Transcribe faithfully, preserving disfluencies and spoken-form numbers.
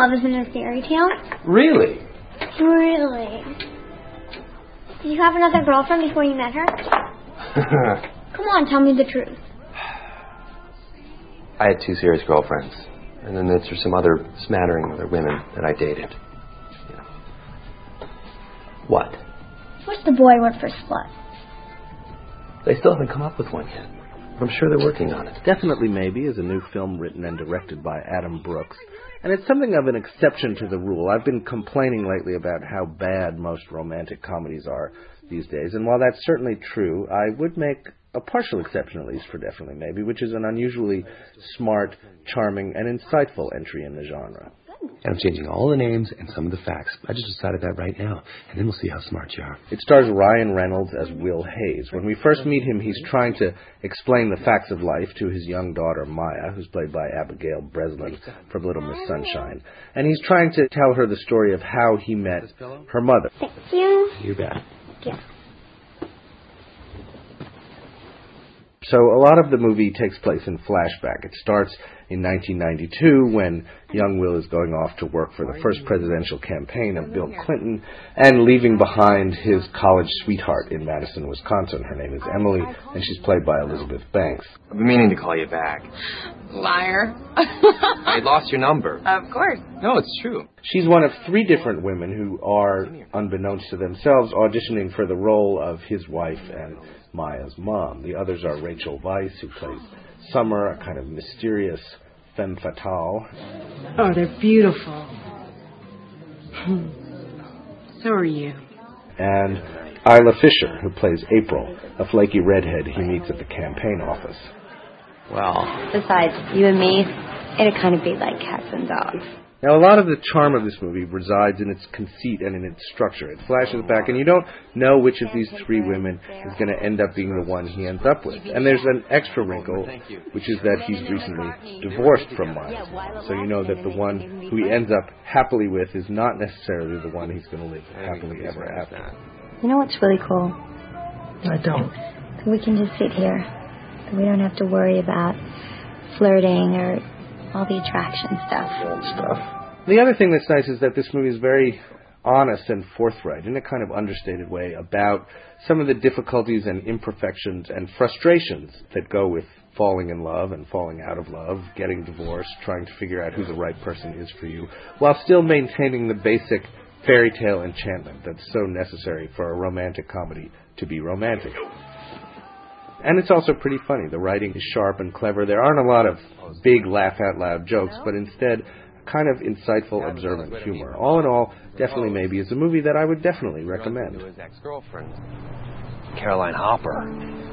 love isn't a fairy tale. Really? Really? Did you have another girlfriend before you met her? Come on, tell me the truth. I had two serious girlfriends. And then there's some other smattering of other women that I dated. You know. What? What's the boy word for slut? They still haven't come up with one yet. I'm sure they're working on it. Definitely Maybe is a new film written and directed by Adam Brooks. And it's something of an exception to the rule. I've been complaining lately about how bad most romantic comedies are these days. And while that's certainly true, I would make a partial exception, at least, for Definitely Maybe, which is an unusually smart, charming, and insightful entry in the genre. And I'm changing all the names and some of the facts. I just decided that right now, and then we'll see how smart you are. It stars Ryan Reynolds as Will Hayes. When we first meet him, he's trying to explain the facts of life to his young daughter, Maya, who's played by Abigail Breslin from Little Miss Sunshine. And he's trying to tell her the story of how he met her mother. Thank you. You bet. Yeah. So a lot of the movie takes place in flashback. It starts in nineteen ninety-two when young Will is going off to work for the first presidential campaign of Bill Clinton and leaving behind his college sweetheart in Madison, Wisconsin. Her name is Emily, and she's played by Elizabeth Banks. I've been meaning to call you back. Liar. I lost your number. Of course. No, it's true. She's one of three different women who are, unbeknownst to themselves, auditioning for the role of his wife and Maya's mom. The others are Rachel Weisz, who plays Summer, a kind of mysterious femme fatale. Oh, they're beautiful. So are you. And Isla Fisher, who plays April, a flaky redhead he meets at the campaign office. Well. Besides, you and me, it'd kind of be like cats and dogs. Now, a lot of the charm of this movie resides in its conceit and in its structure. It flashes back, and you don't know which of these three women is going to end up being the one he ends up with. And there's an extra wrinkle, which is that he's recently divorced from Maya. So you know that the one who he ends up happily with is not necessarily the one he's going to live happily ever after. You know what's really cool? I don't. We can just sit here. We don't have to worry about flirting or all the attraction stuff. stuff. The other thing that's nice is that this movie is very honest and forthright, in a kind of understated way, about some of the difficulties and imperfections and frustrations that go with falling in love and falling out of love, getting divorced, trying to figure out who the right person is for you, while still maintaining the basic fairy tale enchantment that's so necessary for a romantic comedy to be romantic. And it's also pretty funny. The writing is sharp and clever. There aren't a lot of big laugh-out-loud jokes, but instead, kind of insightful, observant humor. All in all, Definitely Maybe is a movie that I would definitely recommend. His ex-girlfriend, Caroline Hopper.